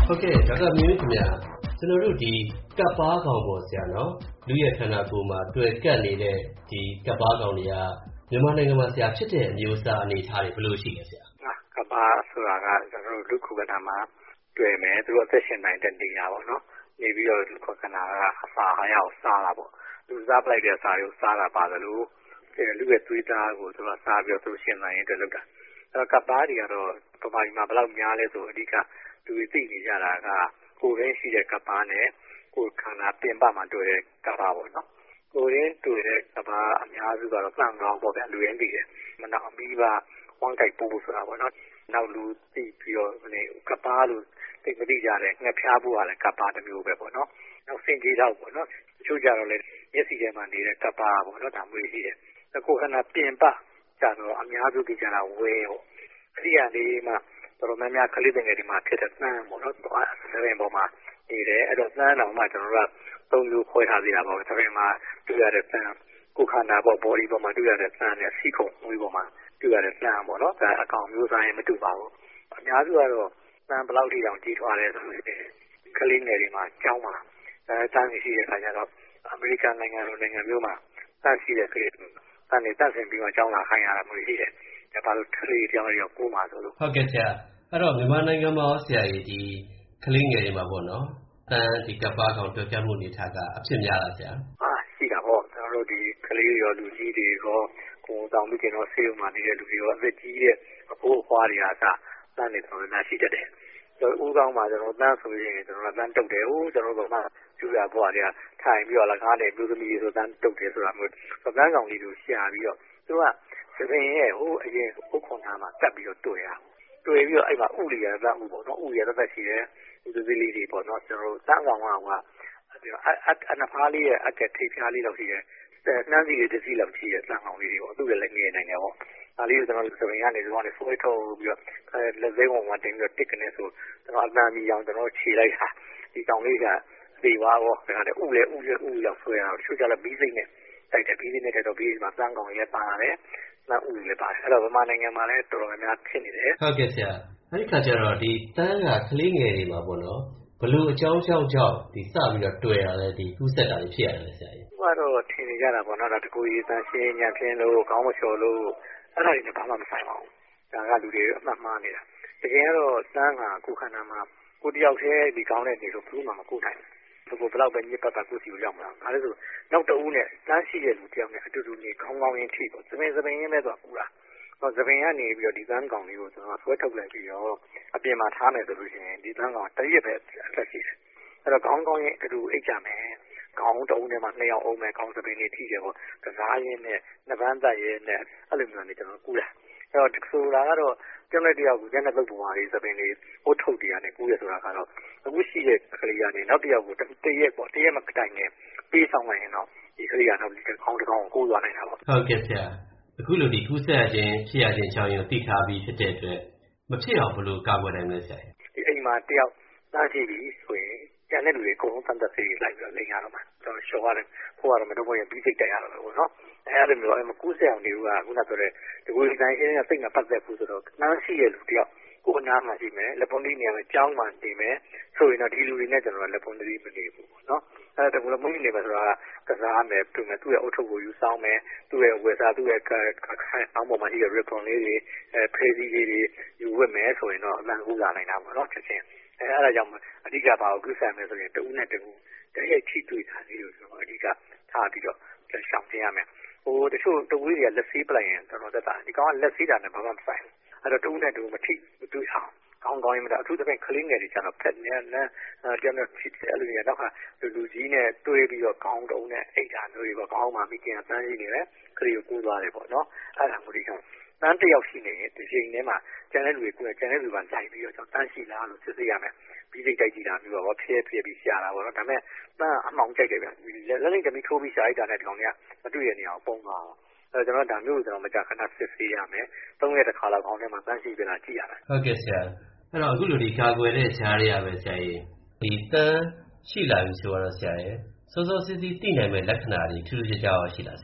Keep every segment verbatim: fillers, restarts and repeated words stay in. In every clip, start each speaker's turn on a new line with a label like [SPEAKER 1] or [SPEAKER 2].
[SPEAKER 1] ဟုတ်ကဲ့ဒေါက်တာမျိုးခင်ဗျာကျွန်တော်တို့ဒီကပ်ပါးကောင်ပေါ်ဆရာနော်လူရဲ့ခန္ဓာကိုယ်မှာတွေ့ကပ်နေတဲ့ဒီကပ်ပါးကောင်တွေကမြန်မာနိုင်ငံမှာဆရာဖြစ်တဲ့အမျိုးအစားအနေအထားတွေဘယ်လိုရှိလဲဆရာ
[SPEAKER 2] ကပ်ပါးဆိုတာကကျွန်တော်တို့လူခုခန္ဓာမှာတွေ့မယ်သူတို့အသက်ရှင်နိုင်တဲ့နေရာပေါ့နော်နေပြီးတော့လူခုခန္ဓာကအစာအာဟာရကိုစားတာပေါ့လူစားပလိုက်တဲ့အစာတွေကိုစားတာပါတယ်လို့လူရဲ့သွေးသားကိုသူကစားပြီးတော့သူရှင်နိုင်တဲ့လုပ်တာအဲကပ်ပါးတွေကတော့ပမာဒီမှာဘယ်လောက်များလဲဆိုအဓိကလူတွေသိနေကြတာကကိုယ်ရင်းရှိတဲ့ကပ်ပါးနဲ့ကိုယ်ခန္ဓာပြင်ပမှာတွေ့တဲ့ကပ်ပါးပေါ့နော်ကိုယ်ရင်းတွေ့တဲ့ကပ်ပါးအများစုကတော့ပန့်ကောင်းပေါ့ဗျလူရင်းသိတယ်မနောက်အပြီးပါဝမ်းကိုက်ပိုးဆိုတာပေါ့နော်နောက်လူသိပြီးတော့ဒီကပ်ပါးလို့သိမသိကြတဲ့ငှက်ဖျားဖို့ကလည်းကပ်ပါးတစ်မျိုးပဲပေါ့နော်နောက်စင်ကြီးတော့ပေါ့နော်တချို့ကြတော့လေမျက်စိထဲမှာနေတဲ့ကပ်ပါးပေါ့နော်ဒါမျိုးရှိတယ်ကိုယ်ခန္ဓာပြင်ပကြတော့အများစုသိကြတာဝဲပေါ့အရိယာလေးမှာတော်တော်များများကလေးငယ်တွေမှာဖြစ်တဲ့သန်းပေါ့နော်။သဘင်ပေါ်မှာနေတယ်အဲ့တော့သန်းတော်မှကျွန်တော်တို့ကသုံးမျိုးခွဲထားသေးတာပေါ့။သဘင်မှာတွေ့ရတဲ့သန်းကိုယ်ခန္ဓာပေါ် body ပေါ်မှာတွေ့ရတဲ့သန်းနဲ့စီးခုံမွေးပေါ်မှာတွေ့ရတဲ့သန်းပေါ့နော်။ဒါအကောင်မျိုးစားရင်မတူပါဘူး။အများစုကတော့သန်းဘယ်လောက်ထိတောင်ကြီးထွားလဲဆိုရင်ကလေးငယ်တွေမှာကြောင်းမှာအဲတန်းရှိတဲ့ခါကျတော့အမေရိကန်နိုင်ငံလိုနိုင်ငံမျိုးမှာတန်းရှိတဲ့ကလေးတန်းနေတက်ဆင်ပြီးမှကြောင်းလာခိုင်းရတာမျိုးရှိတယ်။ဒါပါလို့ကလေးကြောင်းရောကိုးမှာဆိုလို့
[SPEAKER 1] ဟုတ်ကဲ့ဆရာအဲ့တော့မြန်မာနိုင်ငံမှာဆရာကြီးဒီကလေးငယ်တွေမှာပေါ့နော်တန်းဒီကပ်ပါးကောင်တွေ့ကြမှုနေထားကအဖြစ်များလားဆရာ
[SPEAKER 2] အာရှိတာပေါ့ကျွန်တော်တို့ဒီကလေးရောလူကြီးတွေရောကိုယ်တောင်ပြီးကျွန်တော်ဆေးရုံမှာနေတဲ့လူတွေရောအသက်ကြီးတဲ့အဖိုးအဖွားတွေအားတန်းနေတော်တော်များရှိတတ်တယ်ဦးကောင်းမှာကျွန်တော်တန်းဆိုရင်ကျွန်တော်တန်းတုတ်တယ်ဟိုကျွန်တော်တို့ကကျူရဘွားတွေကထိုင်ပြီးတော့လည်းကားနဲ့ပြည်သမီးဆိုတန်းတုတ်တယ်ဆိုတာမျိုးတန်းကောင်လေးတို့ရှာပြီးတော့သူကသပင်ရဲ့ဟိုအရင်ဥက္ခွန်သားမှာတက်ပြီးတော့တွေ့ရတွေ့ပြီးတော့အဲ့မှာဥလီရသဥပေါ့နော်ဥရသသက်ရှိတယ်ဥဒသီလေးတွေပေါ့နော်ကျွန်တော်တို့တန်းကောင်ကဟိုအနဖားလေးရဲ့အကက်ထိပ်ဖျားလေးလောက်ရှိတယ်နှမ်းစီတွေတစ်စီးလောက်ရှိတယ်တန်းကောင်လေးတွေပေါ့သူ့လည်းငယ်နိုင်တယ်ပေါ့ဒါလေးကိုကျွန်တော်သပင်ကနေဒီကောင်နဲ့ဆွဲထုတ်ပြီးတော့လက်သေးကောင်ကတင်ပြီးတော့တစ်ကနေဆိုကျွန်တော်အတန်မီအောင်ကျွန်တော်ခြေလိုက်တာဒီကောင်လေးကဒီပါတော့ဒါနဲ့ဥလေဥလေဥရောက်ဆွဲရတော့တချို့ကြလည်းဘီးစိတ်နဲ့တိုက်တယ်ဘီးစိတ်နဲ့တိုက်တော့ဘီးမှာတန်းကောင်ရဲ့ပါလာတယ်နောက်ဥလည်းပါတယ်အဲ့တော့ဗမာနိုင်ငံမှာလည်းတော်တော်များများဖြစ်နေတယ်
[SPEAKER 1] ဟုတ်ကဲ့ဆရာအဲ့ဒီခါကျတော့ဒီတန်းကကလေးငယ်တွေမှာပေါ့နော်ဘလို့အကြောင်းကြောင့်ကြောင့်ဒီစပြီးတော့တွေ့ရလဲဒီကူးဆက်တာတွေဖြစ်ရတယ်ဆရာကြီး
[SPEAKER 2] ဟိုကတော့ထင်နေကြတာပေါ့နော်ဒါတကူကြီးတန်းရှင်းညံပြင်းလို့ခေါင်းမလျှော်လို့အဲ့ဒါတွေနဲ့ဘာမှမဆိုင်ပါဘူးဒါကလူတွေအမှတ်မှားနေတာတကယ်တော့တန်းကကိုယ်ခန္ဓာမှာကိုတယောက်တည်းဒီကောင်းတဲ့နေလို့ဘူးမှမကိုနိုင်ဘူးဘယ်လောက်ပဲညစ်ပတ်တာကိုစီကိုရောက်မှာဒါလည်းဆိုနောက်တဦးနဲ့တန်းရှိတဲ့လူတယောက်နဲ့အတူတူနေခေါင်းကောင်းရင်းထိပေါ့စပင်စပင်ရင်းပဲတော့ပူတာဟောစပင်ကနေပြီးတော့ဒီတန်းကောင်လေးကိုကျွန်တော်ဆွဲထုတ်လိုက်ပြီးတော့အပြင်မှာထားမယ်ဆိုလို့ရှိရင်ဒီတန်းကောင်တရက်ပဲအသက်ရှိတယ်အဲ့တော့ခေါင်းကောင်းရင်းအတူအိတ်ကြမယ်ခေါင်းတုံးထဲမှာနှစ်ယောက်အောင်မယ်ခေါင်းစပင်လေးထိတယ်ပေါ့ကစားရင်းနဲ့နှစ်ပန်းသက်ရင်းနဲ့အဲ့လိုမျိုးနေကျွန်တော်ကူးတာအဲ့တော့ဆိုတာကတော့ကျွန်တော်တယောက်ကိုကျန်တဲ့ပုဂ္ဂိုလ်ဟာလေးစပင်လေးဟိုထုတ်တရားနဲ့ကူးရဆိုတာကတော့အခုရှိတဲ့ကလေးကနေနောက်တစ်ယောက်ကိုတရက်ပေါ့တရက်မတိုင်နဲ့ပေးဆောင်လိုက်ရင်တော့ဒီကလေးကတော့ဒီခေါင်းတစ်ကောင်ကိုကိုးသွားနိုင်တာပေါ့
[SPEAKER 1] ဟုတ်ကဲ့ဆရာအခုလိုဒီကူးဆက်ခြင်းဖြစ်ရခြင်းကြောင့်ရသိထားပြီးဖြစ်တဲ့အတွက်မဖြစ်အောင်ဘယ်လိုကာကွယ်နိုင်မလဲဆရာ
[SPEAKER 2] ဒီအိမ်မှာတယောက်သားကြည့်ပြီးဆိုရင်ကျန်တဲ့လူတွေအကုန်လုံးသတ်သက်သေးလိုက်ပြီးတော့လိန်ရတော့မှာကျွန်တော်ရှော့ရတယ်ဟိုကတော့မတော့ဘယ်ပြီးစိတ်တက်ရတော့လို့နော်အဲ့လိုမျိုးအမကူးဆက်အောင်နေကခုနဆိုတဲ့ဒီကိုယ်တိုင်းရှင်းရစိတ်နဲ့ပတ်သက်ဘူးဆိုတော့နှမ်းရှိရလူတယောက်ကိုနားမှာရှိမယ်လက်ပွန်လေးနေရာမှာကြောင်းမှနေမယ်ဆိုရင်တော့ဒီလူတွေနဲ့ကျွန်တော်လက်ပွန်လေးမနေဘူးပေါ့နော်အဲ့ဒါကလည်းမွေးနေပါဆိုတာကစားမယ်ပြုမယ်သူ့ရဲ့အုတ်ထုပ်ကိုယူဆောင်မယ်သူ့ရဲ့ဝယ်စားသူ့ရဲ့ခိုင်းအောင်ပေါ်မှာရှိတဲ့ ribbon လေးတွေအဲ crazy လေးတွေယူဝတ်မယ်ဆိုရင်တော့အမှန်ကူးလာနိုင်တာပေါ့နော်ချက်ချင်းအဲအဲ့ဒါကြောင့်အဓိကဘာကိုကူးဆက်မယ်ဆိုရင်တဦးနဲ့တဦးတည်းရဲ့ချိတွေ့တာလေးကိုကျွန်တော်အဓိကထားပြီးတော့ရှောင်တင်ရမယ်ဟိုတချို့တဝေးတွေကလက်ဆေးပလိုက်ရင်ကျွန်တော်သက်တာဒီကောင်ကလက်ဆေးတာနဲ့ဘာမှမဆိုင်အဲ့တော့တဦးနဲ့တဦးမထိမတွေ့အောင်ကောင်းကောင်းရင်မတာအထူးသဖြင့်ကလေးငယ်တွေကျတော့ဖက်နေနဲ့တယောက်နဲ့ဖြစ်တယ်အဲ့လိုရတော့လူလူကြီးနဲ့တွေ့ပြီးတော့ခေါင်းတုံးနဲ့အိတ်ဓာမျိုးတွေပေါ့ခေါင်းမှာမိခင်ကတန်းကြီးနေတယ်ခရီးကိုကူးသွားတယ်ပေါ့နော်အဲ့ဒါမျိုးတွေကတန်းတယောက်ရှိနေရင်ဒီချိန်ထဲမှာကျန်တဲ့လူတွေကကျန်တဲ့လူကလိုက်ပြီးတော့ကျွန်တော်တန်းရှိလားလို့စစ်ဆေးရမယ်ပြီးစိတ်တိုက်ကြည့်တာမျိုးပေါ့ဖျဲဖျဲပြီးရှာတာပေါ့နော်ဒါပေမဲ့တန်းအမှောင်ကြိုက်တယ်ဗျလက်လက်တမီထိုးပြီးရှာလိုက်တာနဲ့ဒီကောင်ကမတွေ့ရနေအောင်ပုံသွားအောင်အဲကျွန်တော်ဒါမျိုးကိုကျွန်တော်မကြခဏစစ်ဆေးရမယ်သုံးရက်တစ်ခါလောက်ခေါင်းထဲမှာတန်းရှိပြန်လာကြည့်ရမယ်
[SPEAKER 1] ဟုတ်ကဲ့ဆရာအဲ့တော့အခုလိုဒီကာကွယ်တဲ့ဈာတွေရပဲဆရာကြီးဒီတန်းရှိလာပြီဆိုတော့ဆရာရဲ့စောစောစီးစီးသိနိုင်မဲ့လက္ခဏာတွေထူးထူးခြားခြားရှိလားဆရာ
[SPEAKER 2] တက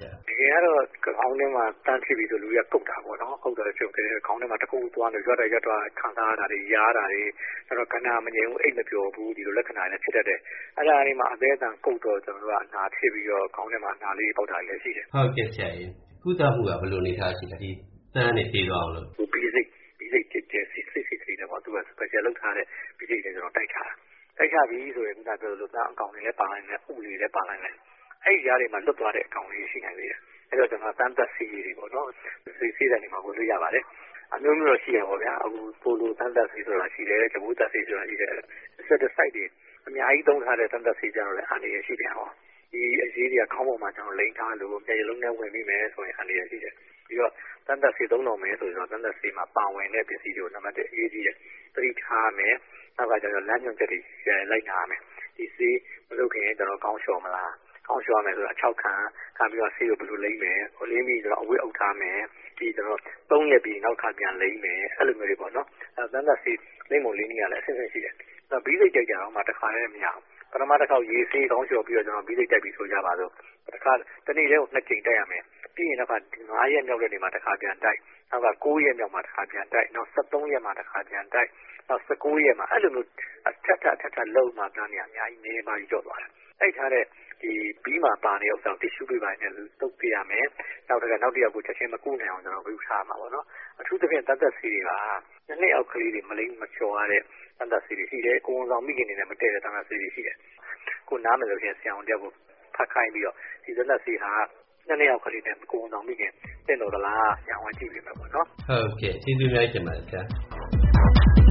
[SPEAKER 2] ခင်ကတော့ခေါင်းထဲမှာတန်းထိပြီးဆိုလူရကုတ်တာပေါ့နော်ကုတ်တယ်ချုပ်တယ်ခေါင်းထဲမှာတစ်ခုသွားနေရွက်တယ်ရွက်တော့ခံစားရတာတွေရားတာတွေကျွန်တော်ကနာမငြိမ်ဘူးအိတ်မပြောဘူးဒီလိုလက္ခဏာတွေဖြစ်တတ်တယ်အဲ့ဒါလေးမှာအသေးအံကုတ်တော့ကျွန်တော်တို့ကအနာဖြစ်ပြီးတော့ခေါင်းထဲမှာအနာလေးပေါက်တာလည်းရှိတယ်
[SPEAKER 1] ဟုတ်ကဲ့ဆရာကြီးကုသမှုကဘယ်လိုနေထားရှိလဲဒီတန်းနေပြေးသွားအောင်လို့
[SPEAKER 2] ဘီစိတ်ဘီစိတ်တဲ့တဲ့စစ်စစ်စစ်တွေပေါ့သူက special လောက်ထားတဲ့ဘီစိတ်တွေကျွန်တော်တိုက်ထားတာတိုက်ချပြီးဆိုရင်ခုနပြောလို့သားအကောင်တွေလည်းပါနိုင်တယ်ဥတွေလည်းပါနိုင်တယ်အဲ့ဒီຢားတွေမှာလွတ်သွားတဲ့အကောင်တွေရှိနိုင်သေးတယ်အဲ့တော့ကျွန်တော်တန်းသက်စီတွေပေါ့နော်စီစီတဲ့နေမှာကိုလို့ရပါတယ်အမျိုးမျိုးတော့ရှိရပါဗျာအခုပိုလိုတန်းသက်စီဆိုတာရှိတယ်တဘူသက်စီဆိုတာရှိတယ်ဆက်တဲ့ site တွေအများကြီးသုံးထားတဲ့တန်းသက်စီကြတော့လည်းအနေရရှိတယ်ဟောဒီအရေးတွေကခေါင်းပေါ်မှာကျွန်တော်လိမ့်ထားလို့ပြေလုံးနဲ့ဝင်ပြီးမယ်ဆိုရင်အနေရရှိတယ်ပြီးတော့တန်းသက်စီသုံးတော်မယ်ဆိုရင်တော့တန်းသက်စီမှာပါဝင်တဲ့ပစ္စည်းတွေကိုနံပါတ်一အရေးကြီးတယ်သတိထားမယ်နောက်ကကျတော့လမ်းညွှန်ချက်တွေလိုက်နာမယ်ဒီစီမလုပ်ခင်ကျွန်တော်ကောင်းလျှော်မလားကောင်းလျှော်မယ်ဆိုတာ၆ခန်းခံပြီးတော့ဆေးကိုဘယ်လိုလိမ့်မယ်ဟိုလိမ့်ပြီးတော့အဝတ်အုပ်ထားမယ်ဒီကျွန်တော်သုံးရက်ပြီးနောက်ခါပြန်လိမ့်မယ်အဲ့လိုမျိုးတွေပေါ့နော်အဲတန်းသက်စီလိမ့်မလိမ့်နေရလဲအဆင့်ဆင့်ရှိတယ်အဲဘီးစိတ်ကြိုက်ကြတော့မှတစ်ခါနဲ့မရဘူးပထမတစ်ခေါက်ရေဆေးကောင်းလျှော်ပြီးတော့ကျွန်တော်ဘီးစိတ်တိုက်ပြီးဆိုကြပါစို့တစ်ခါတနေ့တည်းကိုနှစ်ကြိမ်တိုက်ရမယ်ပြီးရင်တော့ငါးရက်မြောက်တဲ့နေ့မှာတစ်ခါပြန်တိုက်နောက်ကကိုးရက်မြောက်မှာတစ်ခါပြန်တိုက်နောက်၁၃ရက်မှာတစ်ခါပြန်တိုက်နောက်၁၉ရက်မှာအဲ့လိုမျိုးအထက်ထက်ထက်ထက်လုံးမှာပြန်နေအများကြီးနေပါပြီးကြော့သွားတယ်အဲ့ထားတဲ့ဒီဘီးမှာပါနေတဲ့ဥစ္စာကို tissue ပေးပါနဲ့တုပ်ပြရမယ်နောက်တစ်ခါနောက်တစ်ယောက်ကိုချက်ချင်းမကူးနိုင်အောင်ကျွန်တော်ပြုထားမှာပေါ့နော်အထူးသဖြင့်တတ်သက်စီတွေကနှစ်နှစ်အောက်ကလေးတွေမလိမ့်မချော်ရတဲ့တတ်သက်စီတွေရှိတယ်ကိုဝန်ဆောင်မိခင်တွေနဲ့မတည့်တဲ့တတ်သက်စီတွေရှိတယ်ကိုနားမလို့ချင်းဆရာဝန်တယောက်ကိုဖတ်ခိုင်းပြီးတော့ဒီတတ်သက်စီဟာနှစ်နှစ်အောက်ကလေးနဲ့ကိုဝန်ဆောင်မိခင်တင့်တော်သလားဆရာဝန်ကြည့်ပြီးမှာပေါ့နော်
[SPEAKER 1] ဟုတ်ကဲ့ကျေးဇူးများတင်ပါတယ်ဆရာ